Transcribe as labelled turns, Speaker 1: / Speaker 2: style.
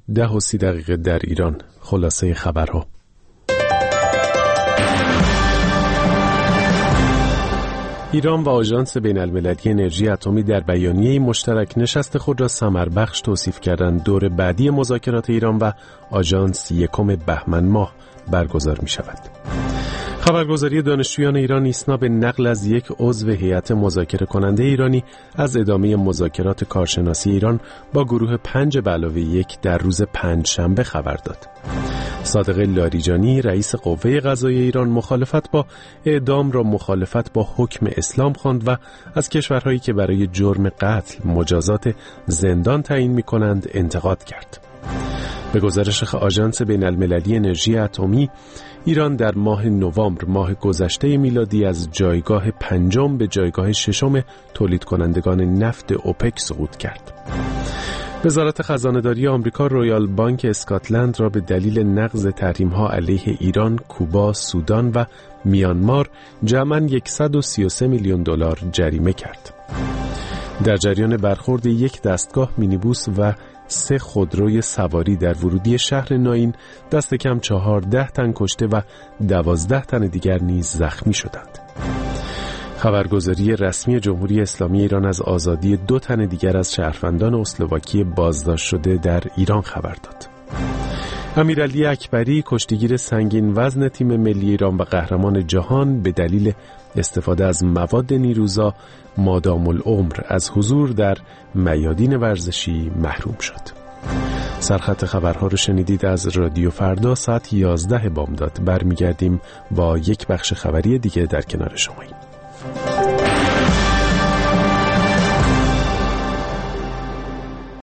Speaker 1: 10:30 در ایران. خلاصه خبرها. ایران و آژانس بین‌المللی انرژی اتمی در بیانیه‌ای مشترک نشست خود را ثمربخش توصیف کردند. دور بعدی مذاکرات ایران و آژانس 1 بهمن ماه برگزار می‌شود. خبرگزاری دانشجویان ایران ایسنا به نقل از یک عضو هیئت مذاکره کننده ایرانی از ادامه مذاکرات کارشناسی ایران با گروه 5+1 در روز پنجشنبه خبر داد. صادق لاریجانی رئیس قوه قضاییه ایران مخالفت با اعدام را مخالفت با حکم اسلام خواند و از کشورهایی که برای جرم قتل مجازات زندان تعیین می‌کنند انتقاد کرد. به گزارش آژانس بین‌المللی انرژی اتمی، ایران در ماه نوامبر ماه گذشته میلادی از جایگاه 5 به جایگاه 6 تولید کنندگان نفت اوپک صعود کرد. وزارت خزانه‌داری آمریکا رویال بانک اسکاتلند را به دلیل نقض تحریم‌ها علیه ایران، کوبا، سودان و میانمار جمعاً $133 میلیون جریمه کرد. در جریان برخورد یک دستگاه مینیبوس و 3 خودروی سواری در ورودی شهر ناین، دست کم 14 تن کشته و 12 تن دیگر نیز زخمی شدند. خبرگزاری رسمی جمهوری اسلامی ایران از آزادی 2 تن دیگر از شهروندان اسلواکی بازداشت شده در ایران خبر داد. امیرعلی اکبری، کشتیگیر سنگین وزن تیم ملی ایران و قهرمان جهان، به دلیل استفاده از مواد نیروزا مادام العمر از حضور در میادین ورزشی محروم شد. سرخط خبرها رو شنیدید از رادیو فردا ساعت 11 بامداد. برمیگردیم با یک بخش خبری دیگه در کنار شما.